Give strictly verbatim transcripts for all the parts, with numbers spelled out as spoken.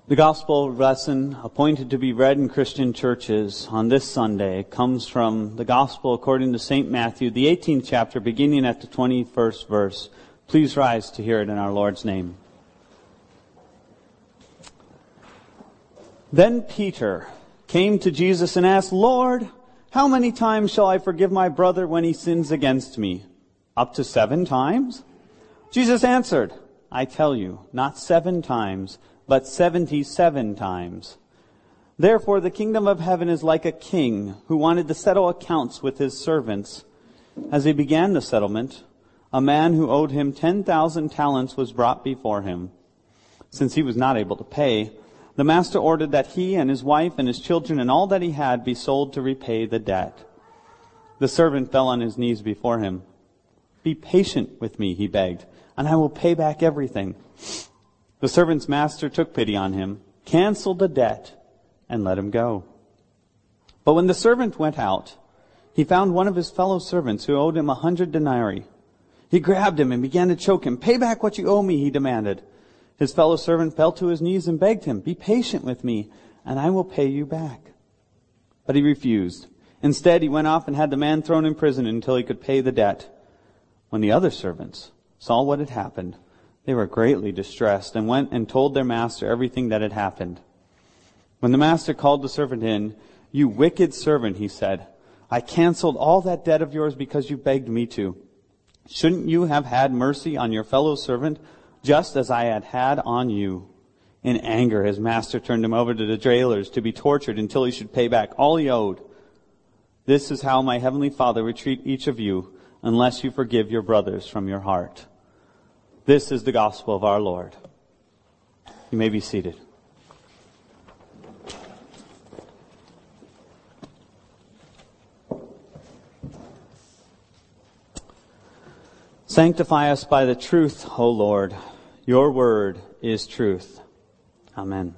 The gospel lesson appointed to be read in Christian churches on this Sunday comes from the gospel according to Saint Matthew, the eighteenth chapter, beginning at the twenty-first verse. Please rise to hear it in our Lord's name. Then Peter came to Jesus and asked, "Lord, how many times shall I forgive my brother when he sins against me? Up to seven times?" Jesus answered, "I tell you, not seven times, but seventy-seven times. Therefore the kingdom of heaven is like a king who wanted to settle accounts with his servants. As he began the settlement, a man who owed him ten thousand talents was brought before him. Since he was not able to pay, the master ordered that he and his wife and his children and all that he had be sold to repay the debt. The servant fell on his knees before him. 'Be patient with me,' he begged, 'and I will pay back everything.' The servant's master took pity on him, canceled the debt, and let him go. But when the servant went out, he found one of his fellow servants who owed him a hundred denarii. He grabbed him and began to choke him. 'Pay back what you owe me,' he demanded. His fellow servant fell to his knees and begged him, 'Be patient with me, and I will pay you back.' But he refused. Instead, he went off and had the man thrown in prison until he could pay the debt. When the other servants saw what had happened, they were greatly distressed and went and told their master everything that had happened. When the master called the servant in, 'You wicked servant,' he said, 'I canceled all that debt of yours because you begged me to. Shouldn't you have had mercy on your fellow servant just as I had had on you?' In anger, his master turned him over to the jailers to be tortured until he should pay back all he owed. This is how my heavenly Father will treat each of you unless you forgive your brothers from your heart." This is the gospel of our Lord. You may be seated. Sanctify us by the truth, O Lord. Your word is truth. Amen.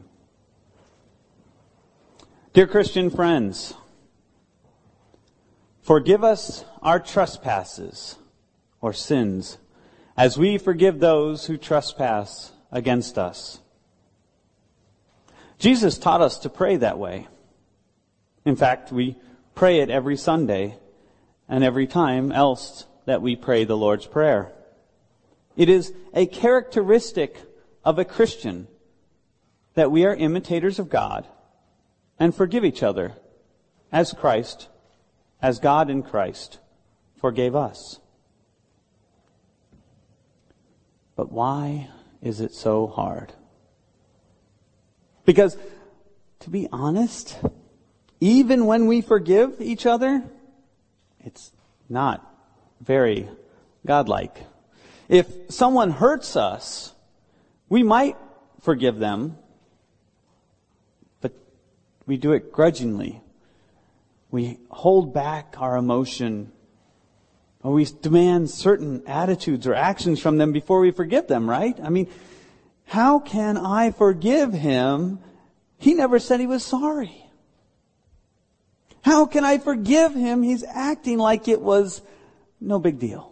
Dear Christian friends, forgive us our trespasses or sins, as we forgive those who trespass against us. Jesus taught us to pray that way. In fact, we pray it every Sunday and every time else that we pray the Lord's Prayer. It is a characteristic of a Christian that we are imitators of God and forgive each other as Christ, as God in Christ forgave us. But why is it so hard? Because, to be honest, even when we forgive each other, it's not very godlike. If someone hurts us, we might forgive them, but we do it grudgingly. We hold back our emotion, or we demand certain attitudes or actions from them before we forgive them, right? I mean, how can I forgive him? He never said he was sorry. How can I forgive him? He's acting like it was no big deal.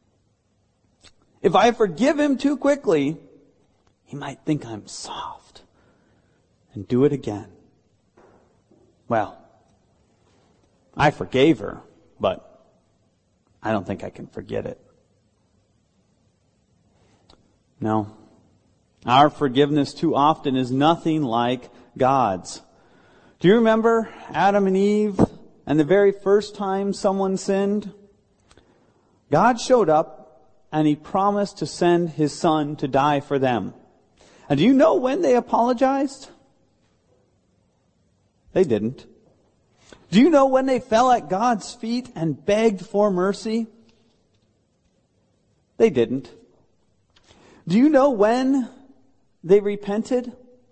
If I forgive him too quickly, he might think I'm soft and do it again. Well, I forgave her, but I don't think I can forget it. No. Our forgiveness too often is nothing like God's. Do you remember Adam and Eve and the very first time someone sinned? God showed up and he promised to send his son to die for them. And do you know when they apologized? They didn't. Do you know when they fell at God's feet and begged for mercy? They didn't. Do you know when they repented?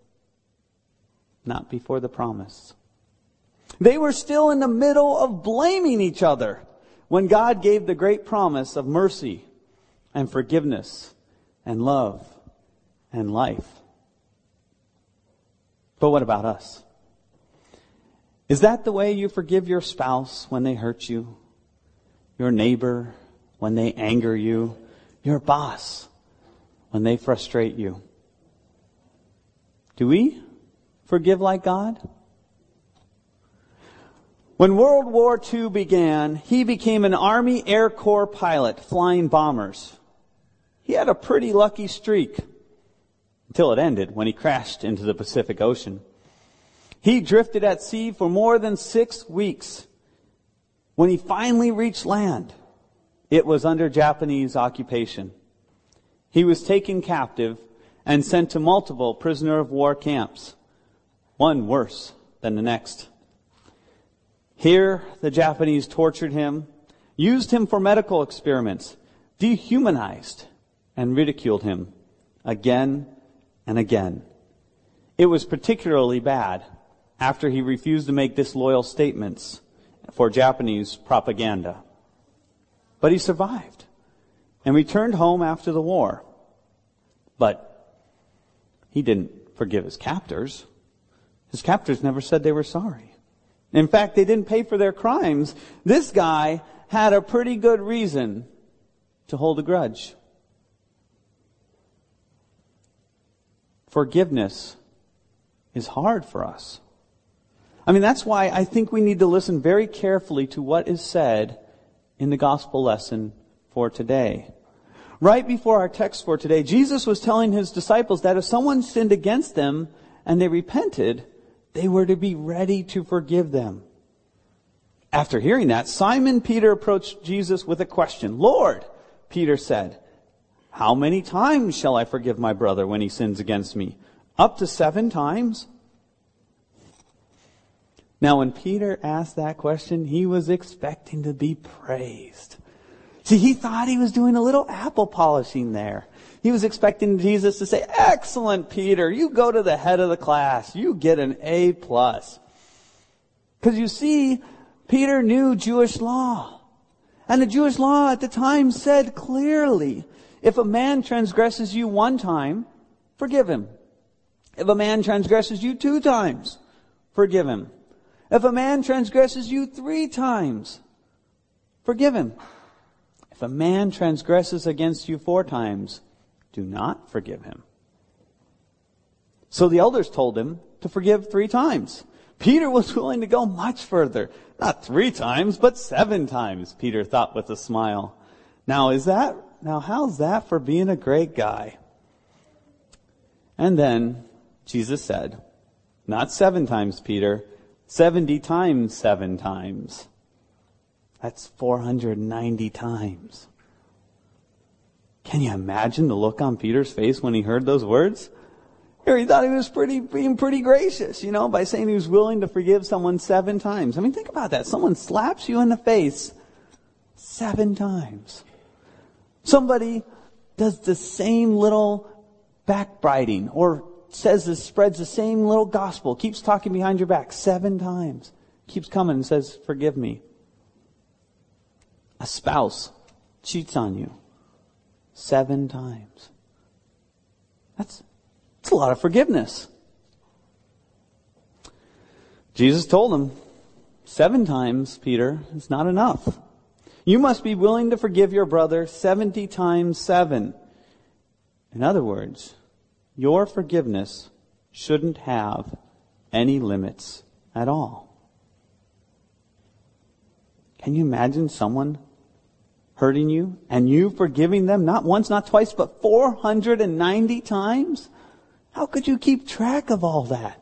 Not before the promise. They were still in the middle of blaming each other when God gave the great promise of mercy and forgiveness and love and life. But what about us? Is that the way you forgive your spouse when they hurt you? Your neighbor when they anger you? Your boss when they frustrate you? Do we forgive like God? When World War Two began, he became an Army Air Corps pilot flying bombers. He had a pretty lucky streak until it ended when he crashed into the Pacific Ocean. He drifted at sea for more than six weeks. When he finally reached land, it was under Japanese occupation. He was taken captive and sent to multiple prisoner of war camps, one worse than the next. Here, the Japanese tortured him, used him for medical experiments, dehumanized, and ridiculed him again and again. It was particularly bad after he refused to make disloyal statements for Japanese propaganda. But he survived and returned home after the war. But he didn't forgive his captors. His captors never said they were sorry. In fact, they didn't pay for their crimes. This guy had a pretty good reason to hold a grudge. Forgiveness is hard for us. I mean, that's why I think we need to listen very carefully to what is said in the gospel lesson for today. Right before our text for today, Jesus was telling his disciples that if someone sinned against them and they repented, they were to be ready to forgive them. After hearing that, Simon Peter approached Jesus with a question. "Lord," Peter said, "how many times shall I forgive my brother when he sins against me? Up to seven times?" Now, when Peter asked that question, he was expecting to be praised. See, he thought he was doing a little apple polishing there. He was expecting Jesus to say, "Excellent, Peter. You go to the head of the class. You get an A plus." Because you see, Peter knew Jewish law. And the Jewish law at the time said clearly, if a man transgresses you one time, forgive him. If a man transgresses you two times, forgive him. If a man transgresses you three times, forgive him. If a man transgresses against you four times, do not forgive him. So the elders told him to forgive three times. Peter was willing to go much further. Not three times, but seven times, Peter thought with a smile. Now is that, now how's that for being a great guy? And then Jesus said, "Not seven times, Peter, seventy times seven times." That's four hundred ninety times. Can you imagine the look on Peter's face when he heard those words? Here, he thought he was pretty, being pretty gracious, you know, by saying he was willing to forgive someone seven times. I mean, think about that. Someone slaps you in the face seven times. Somebody does the same little backbiting or says this, spreads the same little gospel, keeps talking behind your back seven times, keeps coming and says, "Forgive me." A spouse cheats on you seven times. That's, that's a lot of forgiveness. Jesus told him, seven times, Peter, is not enough. You must be willing to forgive your brother seventy times seven. In other words, your forgiveness shouldn't have any limits at all. Can you imagine someone hurting you and you forgiving them not once, not twice, but four hundred ninety times? How could you keep track of all that?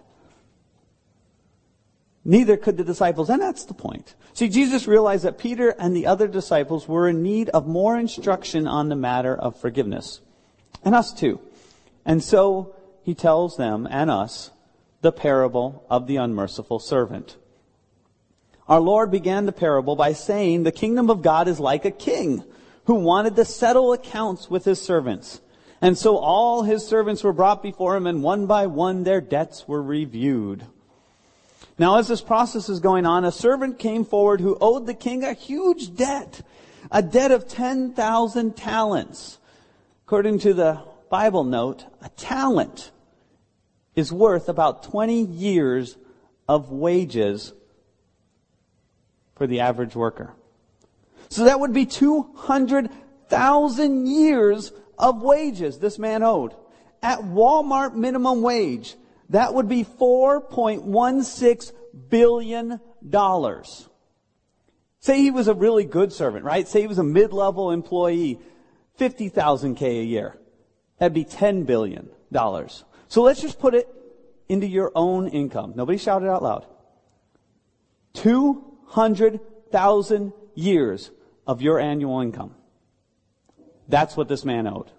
Neither could the disciples, and that's the point. See, Jesus realized that Peter and the other disciples were in need of more instruction on the matter of forgiveness. And us too. And so he tells them and us the parable of the unmerciful servant. Our Lord began the parable by saying the kingdom of God is like a king who wanted to settle accounts with his servants. And so all his servants were brought before him, and one by one their debts were reviewed. Now, as this process is going on, a servant came forward who owed the king a huge debt, a debt of ten thousand talents. According to the Bible note, a talent is worth about twenty years of wages for the average worker. So that would be two hundred thousand years of wages this man owed. At Walmart minimum wage, That would be four point one six billion dollars. Say he was a really good servant, right? Say he was a mid-level employee, fifty thousand K a year. That'd be ten billion dollars. So let's just put it into your own income. Nobody shout it out loud. two hundred thousand years of your annual income. That's what this man owed.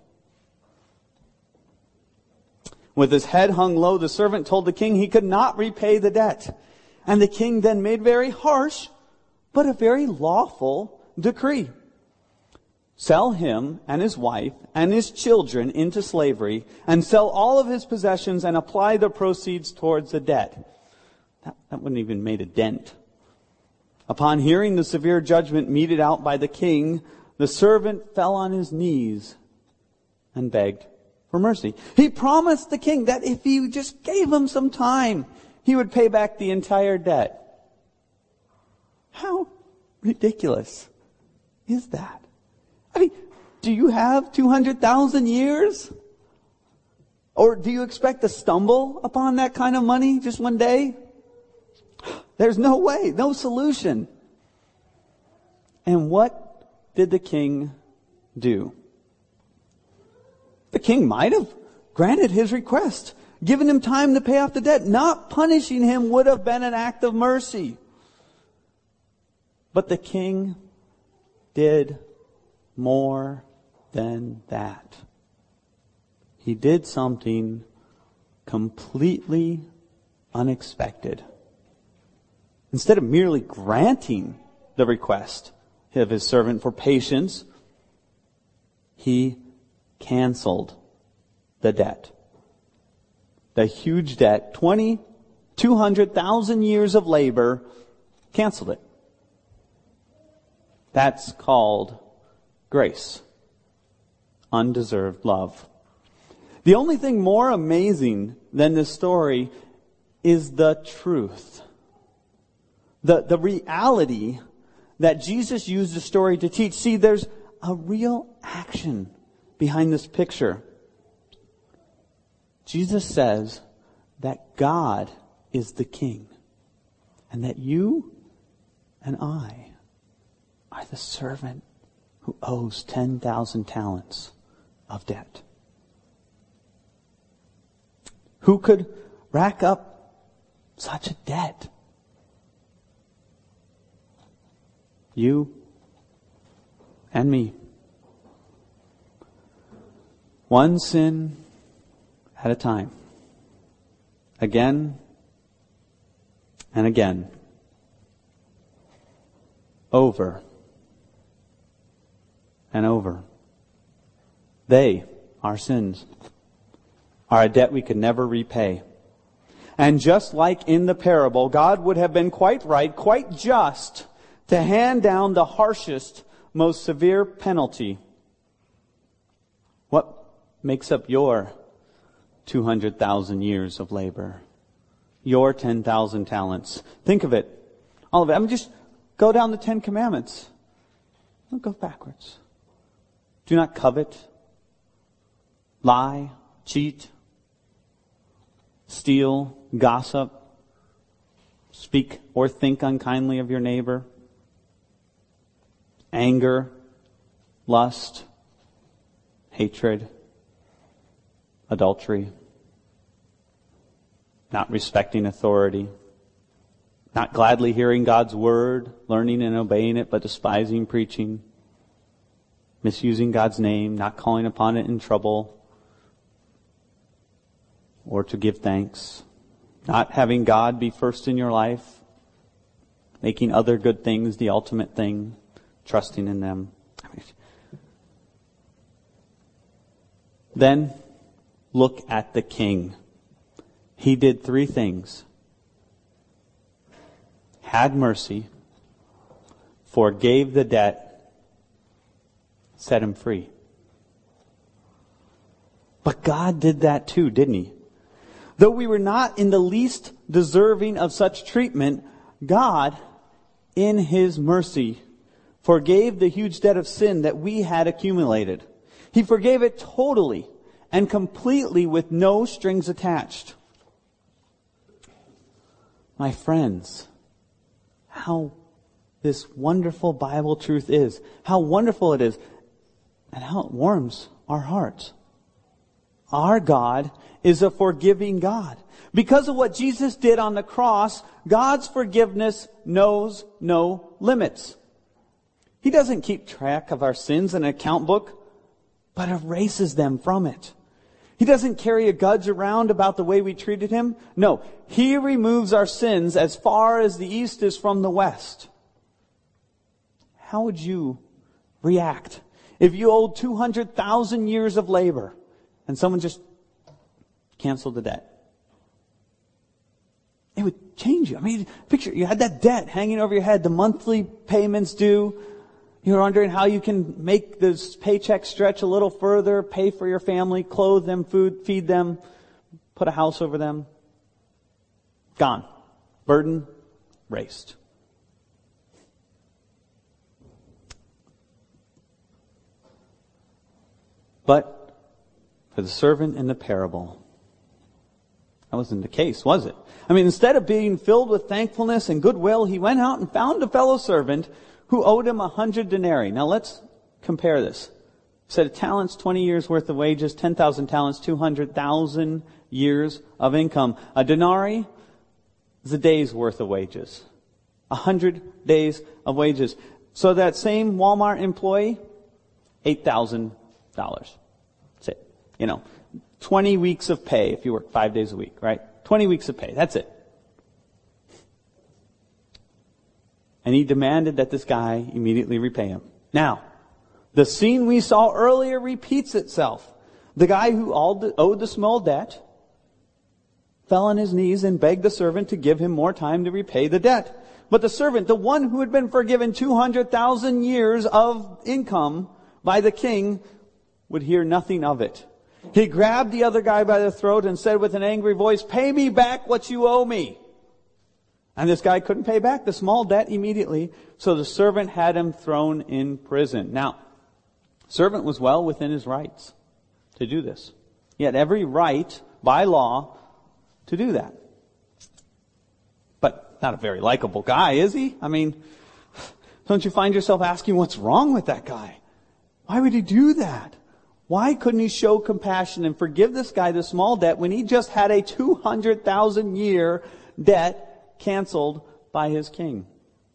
With his head hung low, the servant told the king he could not repay the debt. And the king then made very harsh, but a very lawful decree. Sell him and his wife and his children into slavery, and sell all of his possessions and apply the proceeds towards the debt. That, that wouldn't even made a dent. Upon hearing the severe judgment meted out by the king, the servant fell on his knees and begged for mercy. He promised the king that if he just gave him some time, he would pay back the entire debt. How ridiculous is that? I mean, do you have two hundred thousand years? Or do you expect to stumble upon that kind of money just one day? There's no way, no solution. And what did the king do? The king might have granted his request, given him time to pay off the debt. Not punishing him would have been an act of mercy. But the king did more than that. He did something completely unexpected. Instead of merely granting the request of his servant for patience, he canceled the debt. The huge debt, twenty, two hundred thousand years of labor, canceled it. That's called grace. Undeserved love. The only thing more amazing than this story is the truth. The, the reality that Jesus used the story to teach. See, there's a real action behind this picture. Jesus says that God is the king, and that you and I are the servant who owes ten thousand talents of debt. Who could rack up such a debt? You and me. One sin at a time. Again and again. Over and over. They, our sins, are a debt we could never repay. And just like in the parable, God would have been quite right, quite just, to hand down the harshest, most severe penalty. What makes up your two hundred thousand years of labor? Your ten thousand talents. Think of it. All of it. I mean, just go down the Ten Commandments. Don't go backwards. Do not covet, lie, cheat, steal, gossip, speak or think unkindly of your neighbor, anger, lust, hatred, adultery, not respecting authority, not gladly hearing God's word, learning and obeying it, but despising preaching, misusing God's name, not calling upon it in trouble or to give thanks, not having God be first in your life, making other good things the ultimate thing, trusting in them. Then look at the king. He did three things. Had mercy, forgave the debt, set him free. But God did that too, didn't he? Though we were not in the least deserving of such treatment, God, in his mercy, forgave the huge debt of sin that we had accumulated. He forgave it totally and completely with no strings attached. my friends, how this wonderful Bible truth is, how wonderful it is, and how it warms our hearts. Our God is a forgiving God. Because of what Jesus did on the cross, God's forgiveness knows no limits. He doesn't keep track of our sins in an account book, but erases them from it. He doesn't carry a grudge around about the way we treated him. No, he removes our sins as far as the east is from the west. How would you react if you owed two hundred thousand years of labor and someone just canceled the debt? It would change you. I mean, picture, you had that debt hanging over your head, the monthly payments due. You're wondering how you can make this paycheck stretch a little further, pay for your family, clothe them, food, feed them, put a house over them. Gone. Burden raised. But for the servant in the parable, that wasn't the case, was it? I mean, instead of being filled with thankfulness and goodwill, he went out and found a fellow servant who owed him a hundred denarii. Now let's compare this. Set of talents, twenty years worth of wages, ten thousand talents, two hundred thousand years of income. A denarii is a day's worth of wages. A hundred days of wages. So that same Walmart employee, eight thousand dollars. That's it. You know, twenty weeks of pay if you work five days a week, right? twenty weeks of pay. That's it. And he demanded that this guy immediately repay him. Now, the scene we saw earlier repeats itself. The guy who owed the small debt fell on his knees and begged the servant to give him more time to repay the debt. But the servant, the one who had been forgiven two hundred thousand years of income by the king, would hear nothing of it. He grabbed the other guy by the throat and said with an angry voice, "Pay me back what you owe me." And this guy couldn't pay back the small debt immediately, so the servant had him thrown in prison. Now, the servant was well within his rights to do this. He had every right, by law, to do that. But not a very likable guy, is he? I mean, don't you find yourself asking what's wrong with that guy? Why would he do that? Why couldn't he show compassion and forgive this guy the small debt when he just had a two hundred thousand year debt canceled by his king?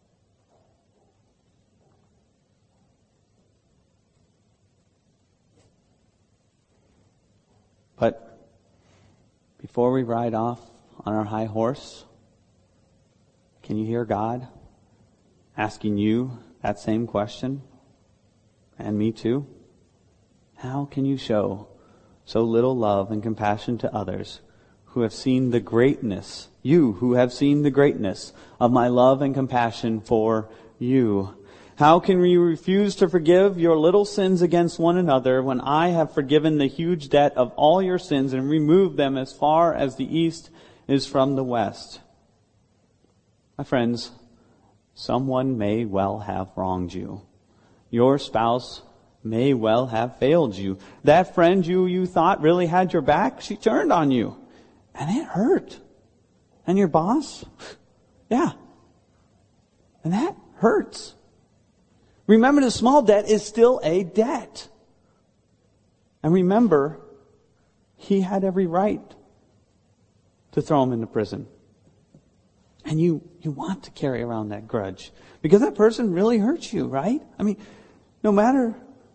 But before we ride off on our high horse, can you hear God asking you that same question? And me too. How can you show so little love and compassion to others who have seen the greatness, you who have seen the greatness of my love and compassion for you? How can you refuse to forgive your little sins against one another when I have forgiven the huge debt of all your sins and removed them as far as the east is from the west? My friends, someone may well have wronged you. Your spouse may well have failed you. That friend you, you thought really had your back, she turned on you. And it hurt. And your boss? Yeah. And that hurts. Remember, the small debt is still a debt. And remember, he had every right to throw him into prison. And you, you want to carry around that grudge. Because that person really hurts you, right? I mean, no matter...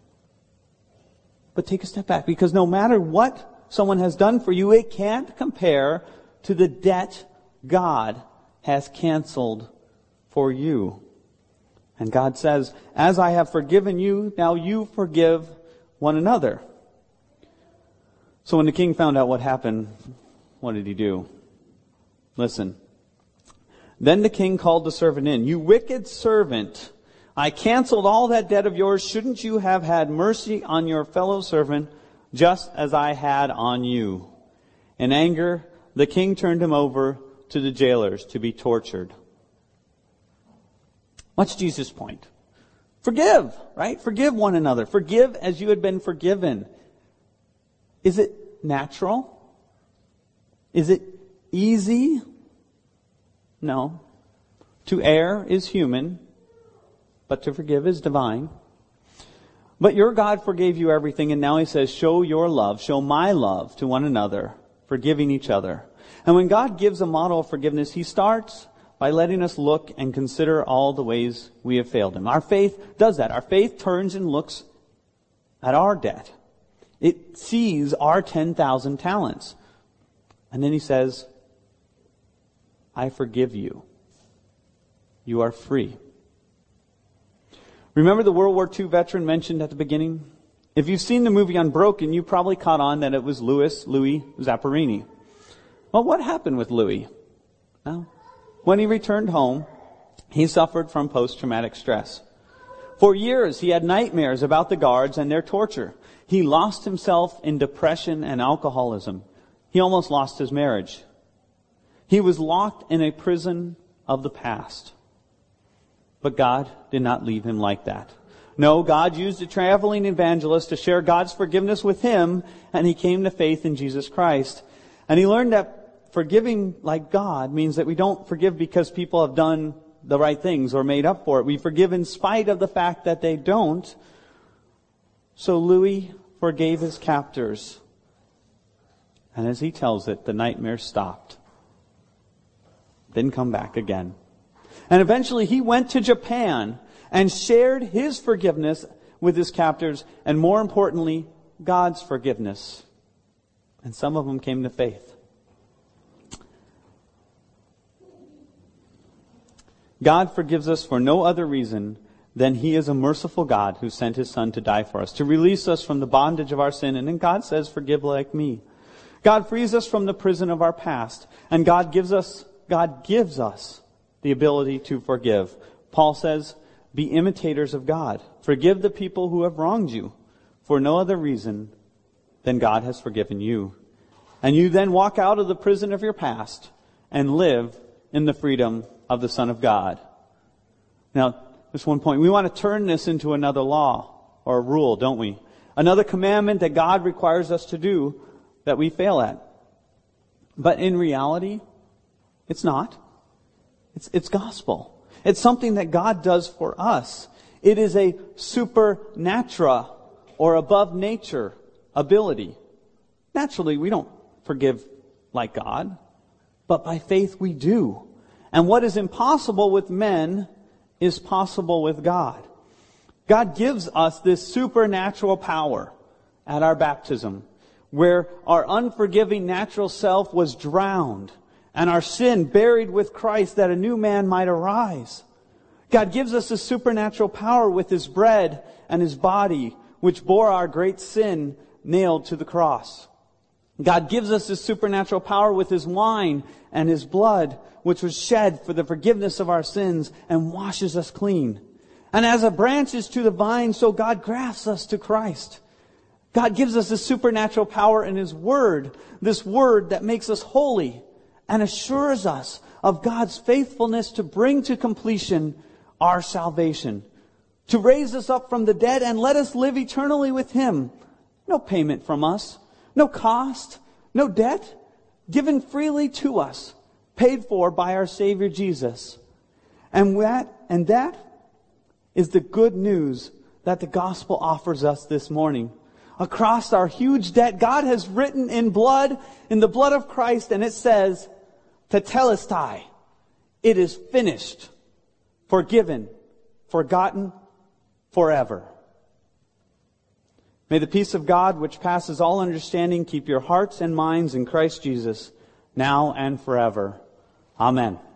But take a step back, because no matter what someone has done for you, it can't compare to the debt God has canceled for you. And God says, as I have forgiven you, now you forgive one another. So when the king found out what happened, what did he do? Listen. Then the king called the servant in. "You wicked servant, I canceled all that debt of yours. Shouldn't you have had mercy on your fellow servant just as I had on you?" In anger, the king turned him over to the jailers to be tortured. What's Jesus' point? Forgive, right? Forgive one another. Forgive as you had been forgiven. Is it natural? Is it easy? No. To err is human, but to forgive is divine. But your God forgave you everything, and now he says, show your love, show my love to one another, forgiving each other. And when God gives a model of forgiveness, he starts by letting us look and consider all the ways we have failed him. Our faith does that. Our faith turns and looks at our debt. It sees our ten thousand talents. And then he says, I forgive you. You are free. Remember the World War Two veteran mentioned at the beginning? If you've seen the movie Unbroken, you probably caught on that it was Louis, Louis Zapparini. Well, what happened with Louis? Well, when he returned home, he suffered from post-traumatic stress. For years, he had nightmares about the guards and their torture. He lost himself in depression and alcoholism. He almost lost his marriage. He was locked in a prison of the past. But God did not leave him like that. No, God used a traveling evangelist to share God's forgiveness with him, and he came to faith in Jesus Christ. And he learned that forgiving like God means that we don't forgive because people have done the right things or made up for it. We forgive in spite of the fact that they don't. So Louis forgave his captors. And as he tells it, the nightmare stopped. Didn't come back again. And eventually he went to Japan and shared his forgiveness with his captors, and more importantly, God's forgiveness. And some of them came to faith. God forgives us for no other reason than he is a merciful God who sent his Son to die for us, to release us from the bondage of our sin. And then God says, forgive like me. God frees us from the prison of our past, and God gives us, God gives us the ability to forgive. Paul says, be imitators of God. Forgive the people who have wronged you for no other reason than God has forgiven you. And you then walk out of the prison of your past and live in the freedom of the Son of God. Now, just one point. We want to turn this into another law or a rule, don't we? Another commandment that God requires us to do that we fail at. But in reality, it's not. It's, it's gospel. It's something that God does for us. It is a supernatural or above nature ability. Naturally, we don't forgive like God, but by faith we do. And what is impossible with men is possible with God. God gives us this supernatural power at our baptism, where our unforgiving natural self was drowned and our sin buried with Christ that a new man might arise. God gives us a supernatural power with his bread and his body, which bore our great sin nailed to the cross. God gives us this supernatural power with his wine and his blood, which was shed for the forgiveness of our sins and washes us clean. And as a branch is to the vine, so God grafts us to Christ. God gives us this supernatural power in his word, this word that makes us holy and assures us of God's faithfulness to bring to completion our salvation, to raise us up from the dead and let us live eternally with him. No payment from us, no cost, no debt, given freely to us, paid for by our Savior Jesus. And that, and that is the good news that the gospel offers us this morning. Across our huge debt, God has written in blood, in the blood of Christ, and it says, Tetelestai, it is finished, forgiven, forgotten, forever. May the peace of God, which passes all understanding, keep your hearts and minds in Christ Jesus, now and forever. Amen.